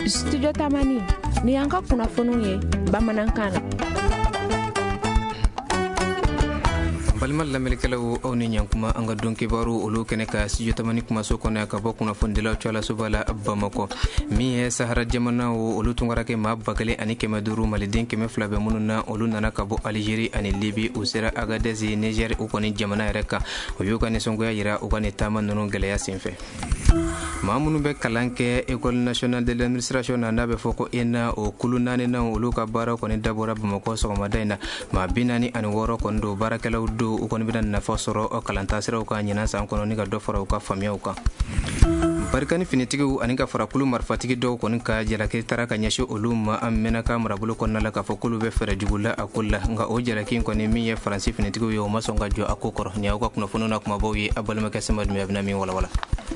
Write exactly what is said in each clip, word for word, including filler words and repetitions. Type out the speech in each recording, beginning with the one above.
Studio Tamani ni yanka kunnafoniw ye bamanankan na. balmal lamelkelaw aw ni nyankuma anga donki baru olu kene ka studio Tamani kuma so kone ka bokku na fondila chala subala Bamako mi e Sahara jamana wo olu tungarake ma bakale ani keme duru malidin keme flabe mununa olu nana ka bo Algerie ani Libye usera Agadez Niger u koni jamana reka o yoga ne songo ya yira u kani tama nunu geleya sinfe mamunu be kalanke École nationale de l'administration na be foko ena o kulunane na olu ka bara koni dabora Bamako so ma daina ma binani ani woro kondo barakelaw do u koni bidan na fosoro o kalanta sira u ka nyina san kono ni ga do fara u ka famia u ka barkani finitigi ani ka farakulu marfatigi do koni ka jarake taraka nyasho oluma amena ka marabulu konna la ka fokulu be fere jugula akulla nga o jarake koni mi ye faransi finitigi yo masonga jo akokoro nya ko kuna fununa kuma bowi abalma ka sama dum yabna mi wala wala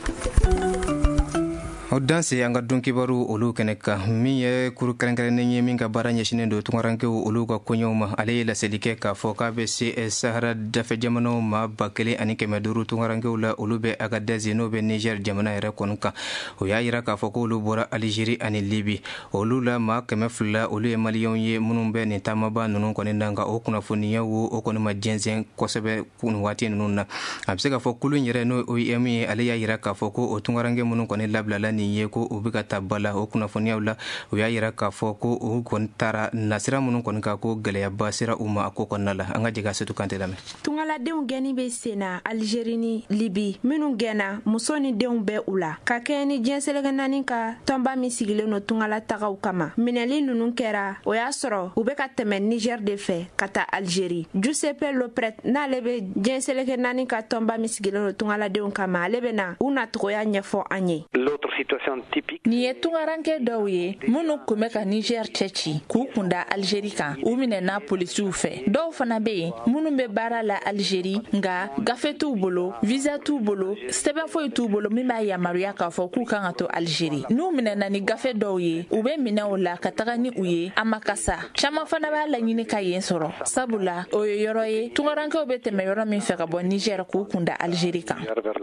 Odanse anga donki baru olu keneka mi ye kuru karankare nenye minga baranya shinendo tungaranke olu ka konyoma ale la selike ka foka be se Sahara dafe jamano ma bakele ani kemeduru tungaranke ula olu be Agadez no be Niger jamana ere konka o ya ira ka foko olu bora Algerie ani Libye olu la ma kemefla olu e malion ye munumbe ni tamaba nunu konendanga o kuna funiya wo o kono ma jenzen kosebe kun wati nunna abse ka fokulu nyere no o yemi ale ya ira ka foko o tungaranke munun kone labla ni yeko ubika tabala o kuna fonia ula o ya yira ka foko o kontara nasira munun kon ka ko geleya basira uma ko konnala anga jega setu kante dame tungala deun geni be sena Algerie ni Libye minun gena musoni deun be ula ka keni jenselega nani ka tomba mi sigile no tungala tagaw kama mineli nunun kera o ya soro ubeka teme Niger de fe kata Algerie Giuseppe Lopret na lebe jenselega nani ka tomba mi sigile no tungala deun kama lebe na una troya nyefo anye l'autre situation typique ni etungaranke dawye munu kumeka Niger chechi ku kunda Algerie kan u mine na policiu fe do fana be munu be bara la Algerie nga gafetu bolo visa tu bolo stebe fo tu bolo mi ba ya maria ka fo ku kan ato Algerie nu mine na ni gafe dawye u be mine wala kataka ni uye amakasa chama fana ba la nyine ka yen soro sabula o yoroye tungaranke o be teme yoro mi fe ka bo Niger ku kunda Algerie kan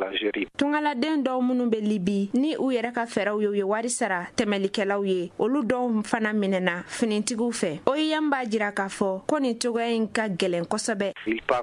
tungala den do munu be Libye ni u yere ka feraw yo ye wari sara temelikelaw ye olu don fana minena finitigu fe o yamba jira ka fo ko ni togo en ka gelen kosobe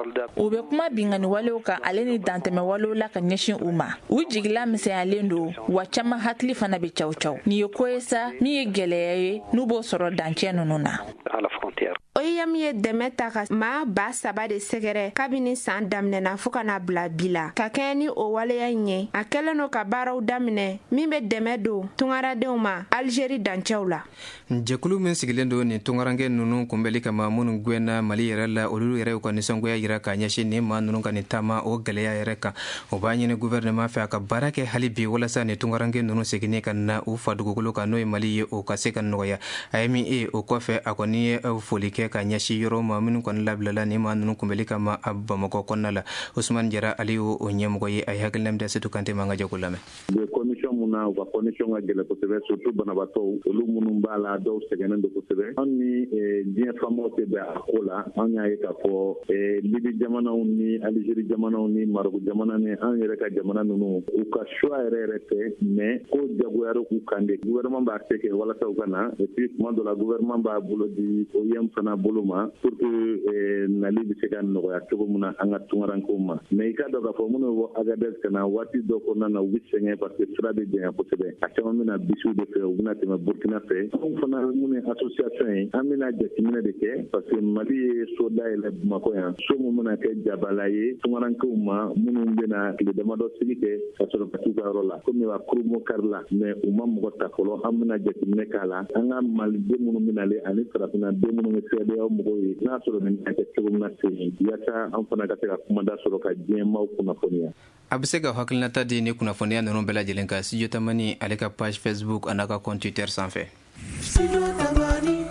o be kuma bingani walo ka ale ni danteme walo la ka nyeshin uma u jigla mise alendo wa chama hatli fana be chaw chaw ni yo koesa mi ye geleye nubo soro danche nununa ala frontière o yami ye demeta ka ma ba saba de segere kabini san damnena fuka na bla bila ka keni o wale ya nye akele no ka baraw damne mi be demedo tungara deuma Algerie danchawla jekulu men sigilendo ni tungarange nunu kumbeli kama munu gwena mali yerala olu yere ko ni songo ya yira ka nyashi ni ma nunu kan tama o geleya yereka o banyi ni gouvernement fa ka barake halibi wala sa ni tungarange nunu sigine kan na u fadugo kulu kan no mali ye o kase kan no ya aymi e o kofe akoni e folike ka nyashi yoro ma munu kon lablala ni ma nunu kumbeli kama Bamako konnala Ousmane Jara Aliou o nyemgo ye ay hagelnam de setu kante manga jokulame muna wa connexion ga gele ko sebe surtout banabato olu munun bala do segenen do ko sebe anni bien famote be akola anya yeka fo Libye jamana ni Algerie jamana ni Maroc jamana ni an yere ka jamana nunu u ka choix rete mais ko jagoyaro ku kande gouvernement ba teke wala taw kana et puis moi de la gouvernement ba bulo di o yem fana buluma pour que na Libye segan no ya to muna anga tungaran ko ma mais ka do ga fo muno wo Agadez kana wati do ko na wissenge parce que de bien possible actuellement mina bisu de fe ubuna tema Burkina fe on fana mune association amina jetimina de ke parce que Mali soda ele mako ya so muna ke jabalaye tumaran ko ma munu bena le demado sigike asoro patuga rola comme wa krumo karla mais umma mo takolo amina jetimina kala anga Mali de munu mina le ani trafina de munu fede o mo yi na soro min ke ko na se yata am fana ka ta kuma da soro ka jema kuna fonia abisega hakilnata de ne kuna fonia no bela jelenka studio Tamani aleka page Facebook anaka compte Twitter sans fait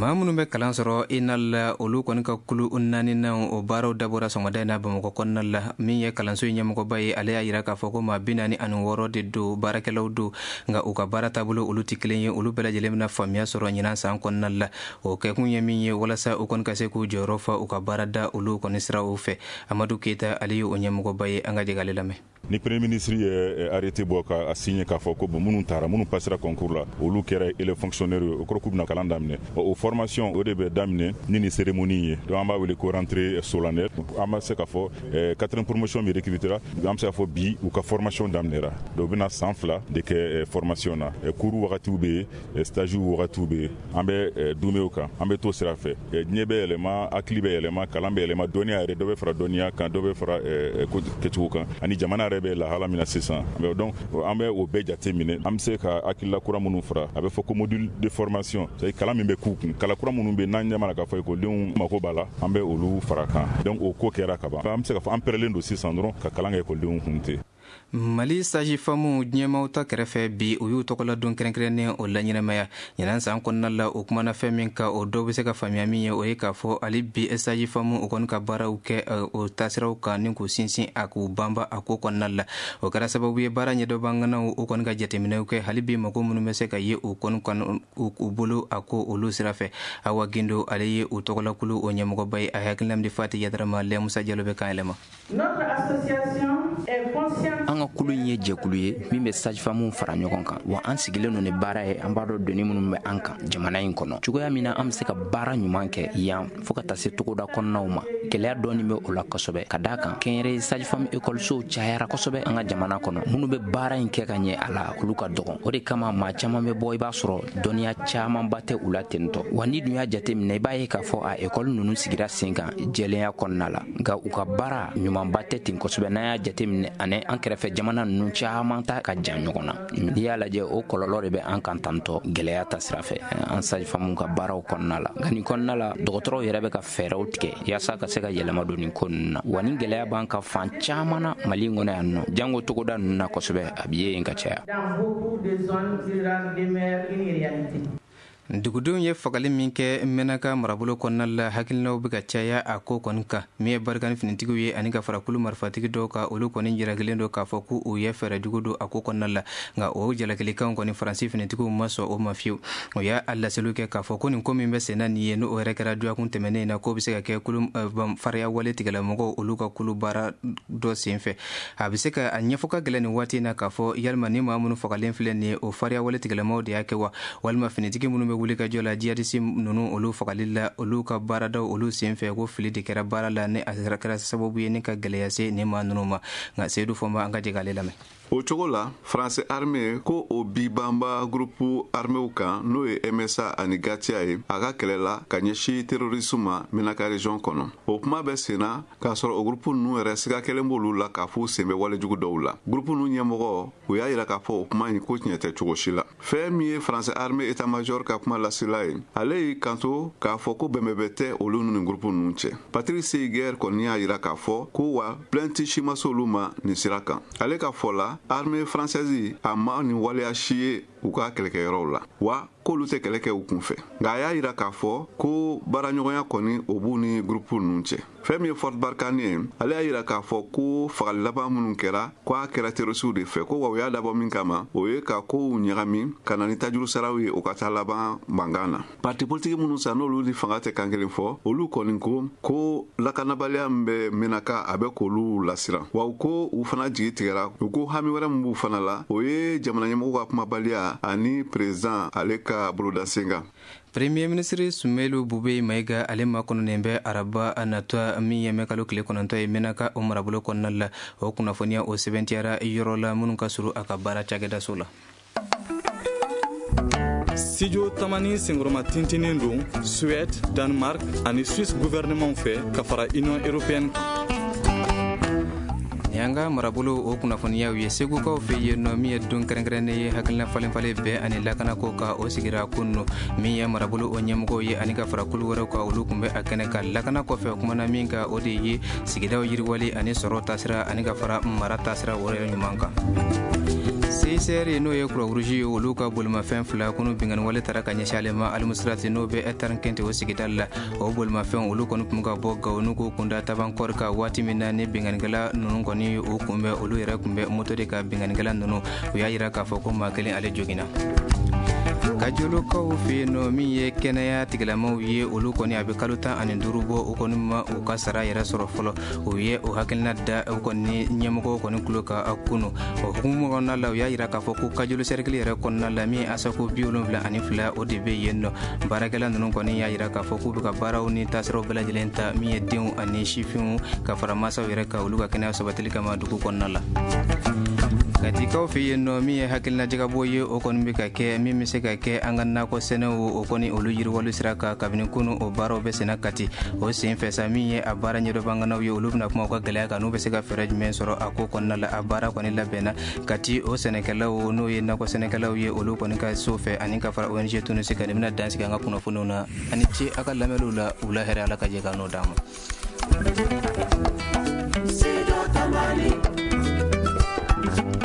maa minnu bɛ kalan sɔrɔ ina la olu kɔni ka kulu naani na o baaraw dabɔra sɔgɔmada in na Bamakɔ kɔnɔna la min ye kalanso ɲɛmɔgɔba ye ale y'a yira k'a fɔ ko maa bi naani ani wɔɔrɔ de don baarakɛlaw don nka u ka baara taabolo olu tɛ kelen ye olu bɛɛ lajɛlen bɛna faamuya sɔrɔ ɲinan san kɔnɔna la o kɛkun ye min ye walasa u kɔni ka se k'u jɔyɔrɔ fa u ka baara da olu kɔni sira u fɛ Amadu Keyita ale ye o ɲɛmɔgɔba ye an ka jɛgale lamɛn. Ni premier ministre ye arrêté bɔ ka signé k'a fɔ ko minnu taara minnu passera concours la olu kɛra ele fonctionnaire o kɔrɔ k'u bɛna kalan daminɛ o formation o de bɛ daminɛ ni ni cérémonie ye donc an b'a wele ko rentrée solennelle an b'a se k'a fɔ quatrième promotion min recrutera an bɛ se k'a fɔ bi u ka formation daminɛra donc u bɛna san fila de kɛ formation na cours wagatiw bɛ yen stage wagatiw bɛ yen an bɛ dume o kan an bɛ to sira fɛ diɲɛ bɛ yɛlɛma hakili bɛ yɛlɛma kalan bɛ yɛlɛma dɔnniya yɛrɛ dɔ bɛ fara dɔnniya kan dɔ bɛ fara kɛcogo kan ani jamana yɛrɛ bɛ lahala min na sisan donc an bɛ o bɛɛ jate minɛ an bɛ se ka hakilila kura minnu fara a bɛ fɔ ko module de formation c'est kalan min bɛ k'u kun kalan kura minnu bɛ n'an ɲɛ mana k'a fɔ ekɔlidenw mako b'a la an bɛ olu fara kan donc o ko kɛra ka ban an bɛ se ka fɔ an pɛrɛlen don sisan dɔrɔn ka kalan kɛ ekɔlidenw kun ten. Mali saji famu ɲɛmaw ta kɛrɛfɛ bi o y'u tɔgɔla don kɛrɛnkɛrɛnnen o la ɲɛnamaya ɲinan san kɔnɔna la o kumana fɛn min ka o dɔw bɛ se ka faamuya min ye o ye k'a fɔ ali bi saji famu o kɔni ka baaraw kɛ o taasiraw kan ni k'u sinsin a k'u banba a ko kɔnɔna la o kɛra sababu ye baara ɲɛdɔbanganaw o kɔni ka jateminɛw kɛ hali bi mako minnu bɛ se ka ye u kɔni kan u bolo a ko olu sira fɛ Awa Gindo ale ye u tɔgɔla kulu o ɲɛmɔgɔba ye a hakilina di Fati Yadarama Lɛ Musa Jalo bɛ kan yɛlɛma. Notre association est consciente an ka kulu in ye jɛkulu ye min bɛ sajifamu fara ɲɔgɔn kan wa an sigilen don ni baara ye an b'a dɔn doni minnu bɛ an kan jamana in kɔnɔ cogoya min na an bɛ se ka baara ɲuman kɛ yan fo ka taa se togoda kɔnɔnaw ma gɛlɛya dɔɔni bɛ o la kosɛbɛ ka d'a kan kɛnyɛrɛye sajifamu ekɔlisow cayara kosɛbɛ an ka jamana kɔnɔ minnu bɛ baara in kɛ ka ɲɛ a la olu ka dɔgɔn o de kama maa caman bɛ bɔ i b'a sɔrɔ dɔnniya camanba tɛ u la tentɔ wa ni dun y'a jate minɛ i b'a ye k'a fɔ a ekɔli ninnu sigira sen kan jɛlenya kɔnɔna la nka u ka baara ɲumanba tɛ ten kosɛbɛ n'an y'a jate minɛ ani an kɛrɛfɛ jamana ninnu caman ta ka jan ɲɔgɔn na n'i y'a lajɛ o kɔlɔlɔ de bɛ an kan tantɔ gɛlɛya ta sira fɛ an sajifamu ka baaraw kɔnɔna la nka nin kɔnɔna la dɔgɔtɔrɔw yɛrɛ bɛ ka fɛɛrɛw tigɛ yaasa ka se ka yɛlɛma don nin ko ninnu na wa ni gɛlɛya b'an ka fan caman na Mali in kɔnɔ yan nɔ jango togoda ninnu na kosɛbɛ a bɛ ye yen ka caya. dugudenw ye fagali min kɛ Mɛnaka marabolo kɔnɔna la hakilinaw bɛ ka caya a ko kɔni kan min ye barikani finitigiw ye ani ka farakulu marifatigi dɔw ka olu kɔni jiragilen don k'a fɔ k'u ye fɛɛrɛ jugu don a ko kɔnɔna la nka o jalakilikanw kɔni faransi finitigiw ma sɔn o ma fiyewu o y'a laseliw kɛ k'a fɔ ko nin ko min bɛ senna nin ye n'o yɛrɛ kɛra duyakun tɛmɛnen na k'o bɛ se ka kɛ kulu fariya wale tigilamɔgɔw olu ka kulu baara dɔ senfɛ a bɛ se ka a ɲɛfɔ ka gɛlɛn nin waati in na k'a fɔ yalima ni maa minnu fagalen filɛ nin ye o fariya wale tigilamɔgɔw de y'a kɛ wa walima finitigi minnu bɛ wuli ka jɔ la jihadisi ninnu olu fagali la olu ka baaradaw olu senfɛ ko fili de kɛra baara la ni a kɛra sababu ye ni ka gɛlɛya se ni maa ninnu ma nka Seydou Fɔnba an ka jɛgɛ ale lamɛn. O cogo la France armée ko o bi banba groupe arméw kan n'o ye M S A ani Gatia ye a ka kɛlɛ la ka ɲɛsin terrorisme ma Mɛnaka région kɔnɔ o kuma bɛ senna k'a sɔrɔ o groupe ninnu yɛrɛ siga kelen b'olu la k'a fɔ sen bɛ walejugu dɔw la groupe ninnu ɲɛmɔgɔ u y'a yira k'a fɔ o kuma in ko tiɲɛ tɛ cogo si la fɛn min ye France armée état major ka kuma lasela ye ale y'i kanto k'a fɔ ko bɛnbɛnbɛn tɛ olu ni groupe ninnu cɛ Patrice Seyer kɔni y'a yira k'a fɔ ko wa plainte si ma se olu ma nin sira kan ale ka fɔ la armée française a ma nin waleya si ye u ka kɛlɛkɛyɔrɔw la wa k'olu tɛ kɛlɛ kɛ u kun fɛ nka a y'a yira k'a fɔ ko baaraɲɔgɔnya kɔni o b'u ni gurupu ninnu cɛ fɛn min ye Fort Barkhane ye ale y'a yira k'a fɔ ko fagali laban minnu kɛra k'a kɛra terrorisiw de fɛ ko wa u y'a dabɔ min kama o ye ka kow ɲagami ka na ni tajuru saraw ye o ka taa laban mankan na parti politiki minnu sa n'olu ni fanga tɛ kan kelen fɔ olu kɔni ko ko lakanabaliya min bɛ Mɛnaka a bɛ k'olu lasiran wa u ko u fana jigi tigɛra u ko hami wɛrɛ min b'u fana la o ye jamana ɲɛmɔgɔw ka kumabaliya ani président ale ka boloda sen kan. Premier ministre Sumelu Bube Mayiga ale makɔnɔnen bɛ araba natɔ min ye mɛkalo tile kɔnɔntɔn ye Mɛnaka o marabolo kɔnɔna la o kunnafoniya o sɛbɛntiyara yɔrɔ la minnu ka surun a ka baara cakɛdaso la. Studio Tamani sengoroma tintinin don Suède, Danemark ani Suisse gouvernement fɛ ka fara Union européenne. Yanga marabolo o kunnafoniyaw ye segukaw fɛ yen nɔ min ye don kɛrɛnkɛrɛnnen ye hakilina falenfalen bɛɛ ani lakanako ka o sigira kunno min ye marabolo o ɲɛmɔgɔw ye ani ka fara kulu wɛrɛw ka olu kun bɛ a kɛnɛ ka lakana kɔfɛ kumana min ka o de ye sigidaw yiriwali ani sɔrɔ tasira ani ka fara mara tasira wɛrɛ ɲuman kan. C C R n'o ye Croix Rouge ye olu ka bolimafɛn fila kunu bingani wale tara ka ɲɛsin ale ma Alimusirati n'o bɛ hectare kɛnte o sigida la o bolimafɛn olu kɔni tun ka bɔ Gawo n'u ko kunda Tabankɔri ka waati min na ni binganikɛla ninnu kɔni u kunbɛ olu yɛrɛ kunbɛ moto de ka binganikɛla ninnu u y'a yira k'a fɔ ko maa kelen ale joginna. Kajolokaw fɛ yen nɔ min ye kɛnɛya tigilamaw ye olu kɔni a bɛ kalo tan ani duuru bɔ u kɔni ma u ka sara yɛrɛ sɔrɔ fɔlɔ u ye o hakilina da u kɔni ɲɛmɔgɔw kɔni tulo ka kunu o hukumu kɔnɔna la u y'a yira k'a fɔ ko kajolo cercle yɛrɛ kɔnɔna la min asako bi wolonwula ani fila o de bɛ yen nɔ baarakɛla ninnu kɔni y'a yira k'a fɔ k'u bɛ ka baaraw ni taasiraw bɛɛ lajɛlen ta min ye denw ani sifinw ka fara mansaw yɛrɛ ka olu ka kɛnɛya sabatili kama dugu kɔnɔna la. Katikaw fɛ yen nɔ min ye hakilina jagabɔ ye o kɔni bɛ ka kɛ min bɛ se ka kɛ an ka nakɔ sɛnɛw o kɔni olu yiriwali sira kan kabini kunu o baaraw bɛ senna Kati o sen fɛ sa min ye a baara ɲɛdɔbanganaw ye olu bɛna kuma u ka gɛlɛya kan n'u bɛ se ka fɛɛrɛ jumɛn sɔrɔ a ko kɔnɔna la a baara kɔni labɛnna Kati o sɛnɛkɛlaw n'o ye nakɔ sɛnɛkɛlaw ye olu kɔni ka so fɛ ani ka fara O N G Tunisi kan nin bɛna dansigi an ka kunnafoniw na ani ce a ka lamɛnliw la u la hɛrɛ Ala ka jɛ ka n'o d'an ma.